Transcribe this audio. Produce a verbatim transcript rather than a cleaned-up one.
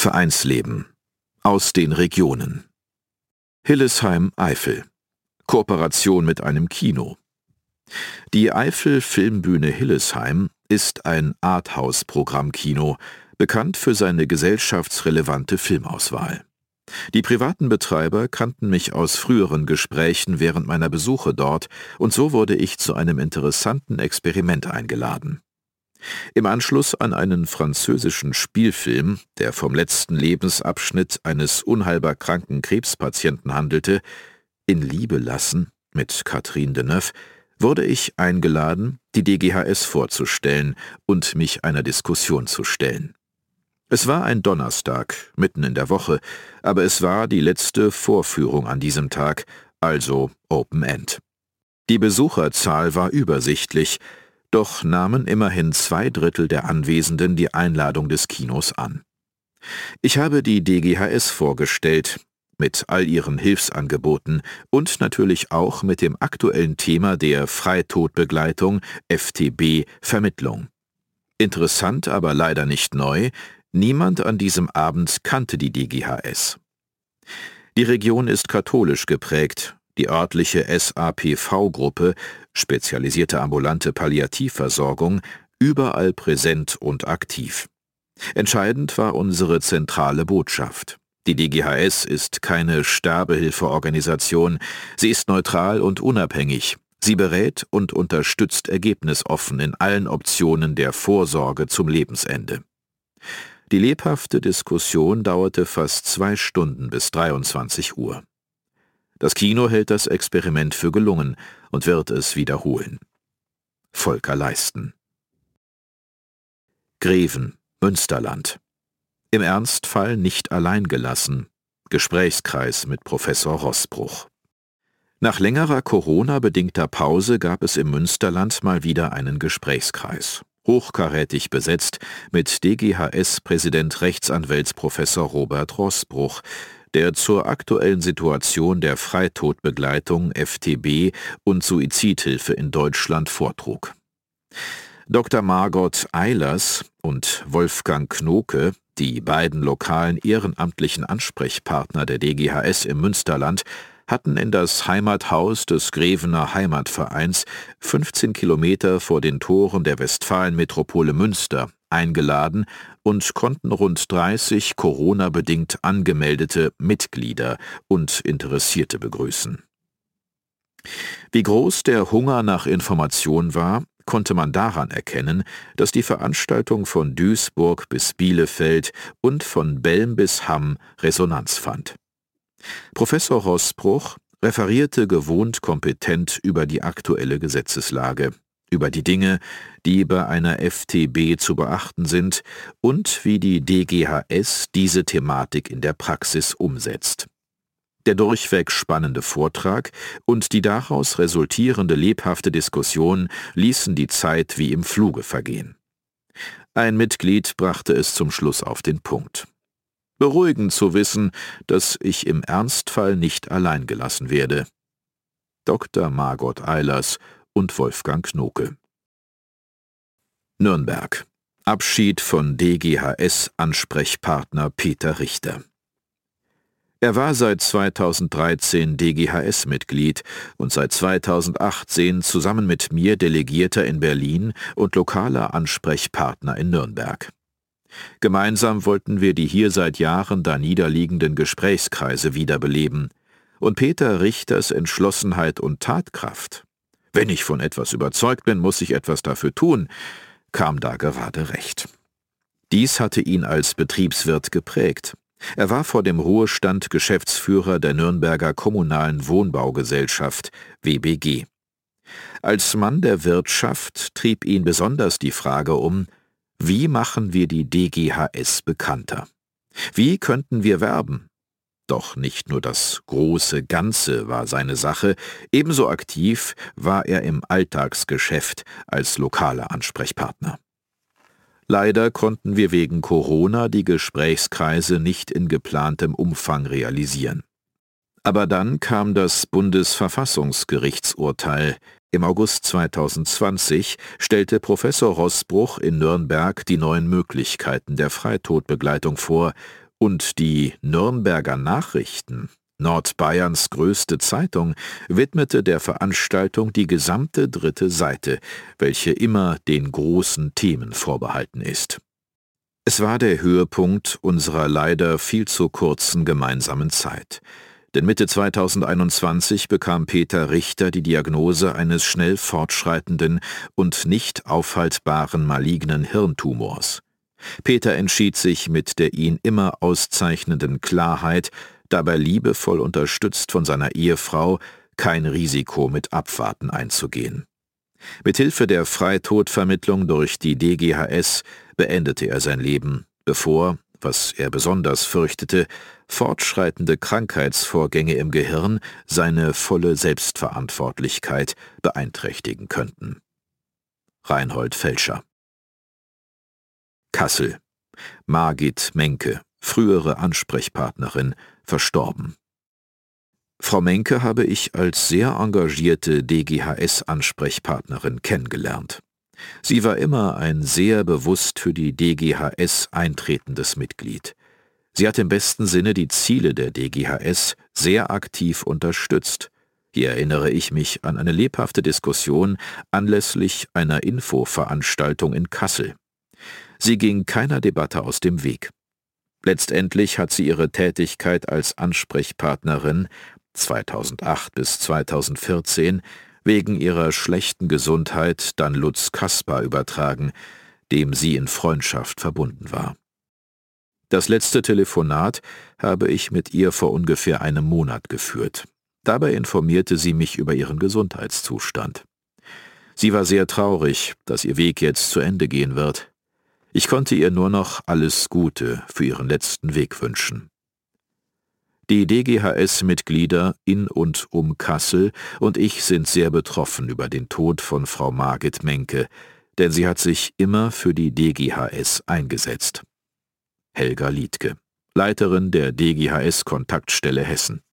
Vereinsleben. Aus den Regionen. Hillesheim, Eifel. Kooperation mit einem Kino. Die Eifel Filmbühne Hillesheim ist ein Arthouse-Programmkino, bekannt für seine gesellschaftsrelevante Filmauswahl. Die privaten Betreiber kannten mich aus früheren Gesprächen während meiner Besuche dort, und so wurde ich zu einem interessanten Experiment eingeladen. Im Anschluss an einen französischen Spielfilm, der vom letzten Lebensabschnitt eines unheilbar kranken Krebspatienten handelte, In Liebe lassen mit Catherine Deneuve, wurde ich eingeladen, die D G H S vorzustellen und mich einer Diskussion zu stellen. Es war ein Donnerstag, mitten in der Woche, aber es war die letzte Vorführung an diesem Tag, also Open End. Die Besucherzahl war übersichtlich, doch nahmen immerhin zwei Drittel der Anwesenden die Einladung des Kinos an. Ich habe die D G H S vorgestellt, mit all ihren Hilfsangeboten und natürlich auch mit dem aktuellen Thema der Freitodbegleitung F T B Vermittlung. Interessant, aber leider nicht neu, niemand an diesem Abend kannte die D G H S. Die Region ist katholisch geprägt, die örtliche S A P V-Gruppe, spezialisierte ambulante Palliativversorgung, überall präsent und aktiv. Entscheidend war unsere zentrale Botschaft. Die D G H S ist keine Sterbehilfeorganisation, sie ist neutral und unabhängig. Sie berät und unterstützt ergebnisoffen in allen Optionen der Vorsorge zum Lebensende. Die lebhafte Diskussion dauerte fast zwei Stunden bis dreiundzwanzig Uhr. Das Kino hält das Experiment für gelungen und wird es wiederholen. Volker Leisten. Greven, Münsterland. Im Ernstfall nicht allein gelassen. Gesprächskreis mit Professor Roßbruch. Nach längerer Corona-bedingter Pause gab es im Münsterland mal wieder einen Gesprächskreis. Hochkarätig besetzt mit D G H S-Präsident Rechtsanwältsprofessor Robert Roßbruch, der zur aktuellen Situation der Freitodbegleitung F T B und Suizidhilfe in Deutschland vortrug. Doktor Margot Eilers und Wolfgang Knoke, die beiden lokalen ehrenamtlichen Ansprechpartner der D G H S im Münsterland, hatten in das Heimathaus des Grevener Heimatvereins, fünfzehn Kilometer vor den Toren der Westfalenmetropole Münster, eingeladen und konnten rund dreißig Corona-bedingt angemeldete Mitglieder und Interessierte begrüßen. Wie groß der Hunger nach Information war, konnte man daran erkennen, dass die Veranstaltung von Duisburg bis Bielefeld und von Belm bis Hamm Resonanz fand. Professor Roßbruch referierte gewohnt kompetent über die aktuelle Gesetzeslage, über die Dinge, die bei einer F T B zu beachten sind und wie die D G H S diese Thematik in der Praxis umsetzt. Der durchweg spannende Vortrag und die daraus resultierende lebhafte Diskussion ließen die Zeit wie im Fluge vergehen. Ein Mitglied brachte es zum Schluss auf den Punkt. Beruhigend zu wissen, dass ich im Ernstfall nicht allein gelassen werde. Doktor Margot Eilers und Wolfgang Knoke. Nürnberg. Abschied von D G H S-Ansprechpartner Peter Richter. Er war seit zweitausenddreizehn D G H S-Mitglied und seit zweitausendachtzehn zusammen mit mir Delegierter in Berlin und lokaler Ansprechpartner in Nürnberg. Gemeinsam wollten wir die hier seit Jahren da niederliegenden Gesprächskreise wiederbeleben und Peter Richters Entschlossenheit und Tatkraft, wenn ich von etwas überzeugt bin, muss ich etwas dafür tun, kam da gerade recht. Dies hatte ihn als Betriebswirt geprägt. Er war vor dem Ruhestand Geschäftsführer der Nürnberger Kommunalen Wohnbaugesellschaft W B G. Als Mann der Wirtschaft trieb ihn besonders die Frage um, wie machen wir die D G H S bekannter? Wie könnten wir werben? Doch nicht nur das große Ganze war seine Sache, ebenso aktiv war er im Alltagsgeschäft als lokaler Ansprechpartner. Leider konnten wir wegen Corona die Gesprächskreise nicht in geplantem Umfang realisieren. Aber dann kam das Bundesverfassungsgerichtsurteil. Im August zweitausendzwanzig stellte Professor Roßbruch in Nürnberg die neuen Möglichkeiten der Freitodbegleitung vor Und die Nürnberger Nachrichten, Nordbayerns größte Zeitung, widmete der Veranstaltung die gesamte dritte Seite, welche immer den großen Themen vorbehalten ist. Es war der Höhepunkt unserer leider viel zu kurzen gemeinsamen Zeit. Denn Mitte zweitausendeinundzwanzig bekam Peter Richter die Diagnose eines schnell fortschreitenden und nicht aufhaltbaren malignen Hirntumors. Peter entschied sich mit der ihn immer auszeichnenden Klarheit, dabei liebevoll unterstützt von seiner Ehefrau, kein Risiko mit Abwarten einzugehen. Mithilfe der Freitodvermittlung durch die D G H S beendete er sein Leben, bevor, was er besonders fürchtete, fortschreitende Krankheitsvorgänge im Gehirn seine volle Selbstverantwortlichkeit beeinträchtigen könnten. Reinhold Felscher. Kassel. Margit Menke, frühere Ansprechpartnerin, verstorben. Frau Menke habe ich als sehr engagierte D G H S-Ansprechpartnerin kennengelernt. Sie war immer ein sehr bewusst für die D G H S eintretendes Mitglied. Sie hat im besten Sinne die Ziele der D G H S sehr aktiv unterstützt. Hier erinnere ich mich an eine lebhafte Diskussion anlässlich einer Infoveranstaltung in Kassel. Sie ging keiner Debatte aus dem Weg. Letztendlich hat sie ihre Tätigkeit als Ansprechpartnerin zweitausendacht bis zweitausendvierzehn wegen ihrer schlechten Gesundheit dann Lutz Kaspar übertragen, dem sie in Freundschaft verbunden war. Das letzte Telefonat habe ich mit ihr vor ungefähr einem Monat geführt. Dabei informierte sie mich über ihren Gesundheitszustand. Sie war sehr traurig, dass ihr Weg jetzt zu Ende gehen wird. Ich konnte ihr nur noch alles Gute für ihren letzten Weg wünschen. Die D G H S-Mitglieder in und um Kassel und ich sind sehr betroffen über den Tod von Frau Margit Menke, denn sie hat sich immer für die D G H S eingesetzt. Helga Liedtke, Leiterin der D G H S-Kontaktstelle Hessen.